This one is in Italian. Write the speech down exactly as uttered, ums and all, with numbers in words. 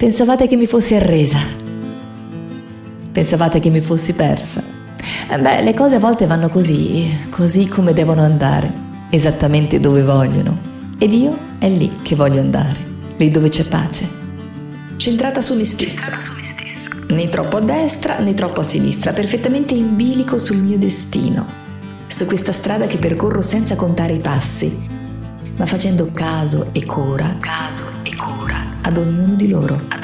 Pensavate che mi fossi arresa? Pensavate che mi fossi persa? Eh beh, le cose a volte vanno così, così come devono andare, esattamente dove vogliono. Ed io è lì che voglio andare, lì dove c'è pace. Centrata su me stessa. Né troppo a destra né troppo a sinistra, perfettamente in bilico sul mio destino, su questa strada che percorro senza contare i passi, ma facendo caso e cura, caso e cura ad ognuno di loro.